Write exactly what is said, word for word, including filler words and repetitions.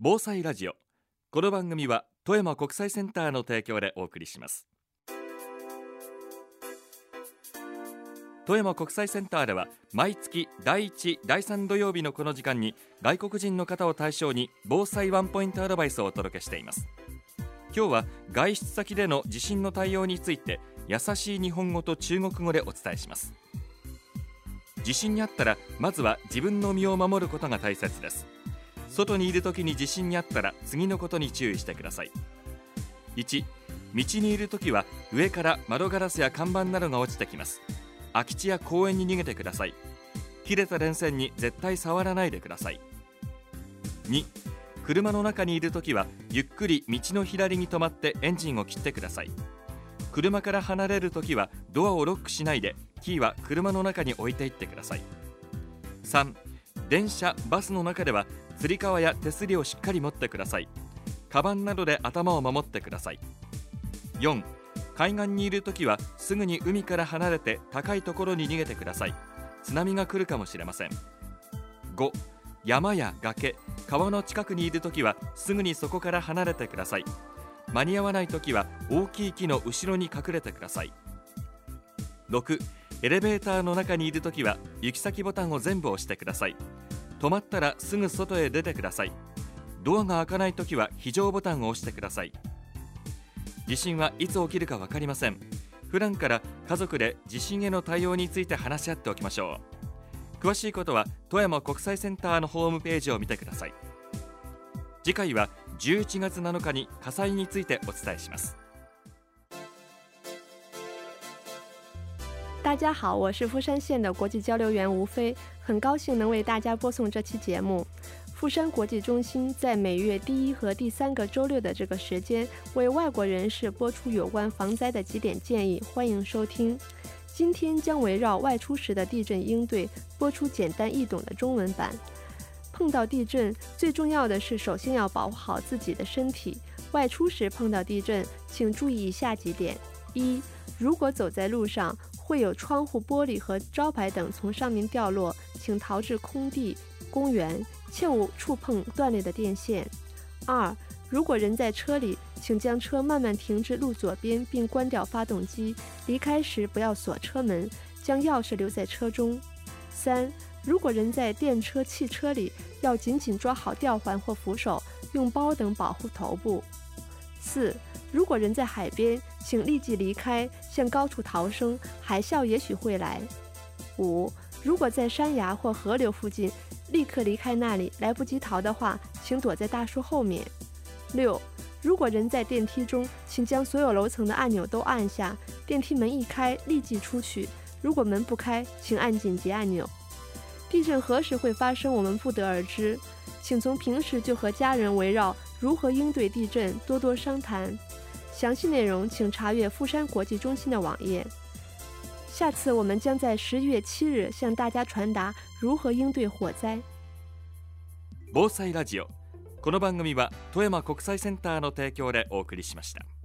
防災ラジオ。この番組は富山国際センターの提供でお送りします。富山国際センターでは毎月だいいち、だいさん土曜日のこの時間に外国人の方を対象に防災ワンポイントアドバイスをお届けしています。今日は外出先での地震の対応について優しい日本語と中国語でお伝えします。地震にあったらまずは自分の身を守ることが大切です。外にいる時に地震にあったら次のことに注意してください。いち、道にいる時は上から窓ガラスや看板などが落ちてきます。空き地や公園に逃げてください。切れた電線に絶対触らないでください。に、車の中にいる時はゆっくり道の左に止まってエンジンを切ってください。車から離れる時はドアをロックしないでキーは車の中に置いていってください。さん、電車・バスの中ではつり革や手すりをしっかり持ってください。カバンなどで頭を守ってください。よん、海岸にいるときはすぐに海から離れて高いところに逃げてください。津波が来るかもしれません。ご、山や崖、川の近くにいるときはすぐにそこから離れてください。間に合わないときは大きい木の後ろに隠れてください。ろく、エレベーターの中にいるときは行き先ボタンを全部押してください。止まったらすぐ外へ出てください。ドアが開かないときは非常ボタンを押してください。地震はいつ起きるか分かりません。普段から家族で地震への対応について話し合っておきましょう。詳しいことは富山国際センターのホームページを見てください。次回はじゅういちがつなのかに火災についてお伝えします。 大家好，我是富山县的国际交流员吴飞，很高兴能为大家播送这期节目。富山国际中心在每月第一和第三个周六的这个时间，为外国人士播出有关防灾的几点建议，欢迎收听。今天将围绕外出时的地震应对，播出简单易懂的中文版。碰到地震，最重要的是首先要保护好自己的身体。外出时碰到地震，请注意以下几点：一、如果走在路上，会有窗户玻璃和招牌等从上面掉落，请逃至空地、公园，切勿触碰断裂的电线。二、如果人在车里，请将车慢慢停至路左边，并关掉发动机。离开时不要锁车门，将钥匙留在车中。三、如果人在电车、汽车里，要紧紧抓好吊环或扶手，用包等保护头部。四、如果人在海边，请立即离开，向高处逃生，海啸也许会来。五、如果在山崖或河流附近，立刻离开那里，来不及逃的话，请躲在大树后面。六、如果人在电梯中，请将所有楼层的按钮都按下，电梯门一开，立即出去。如果门不开，请按紧急按钮。地震何时会发生，我们不得而知，请从平时就和家人围绕如何应对地震多多商谈。详细内容请查阅富山国际中心的网页。下次我们将在十一月七日向大家传达如何应对火災。 防災ラジオ。この番組は富山国際センターの提供でお送りしました。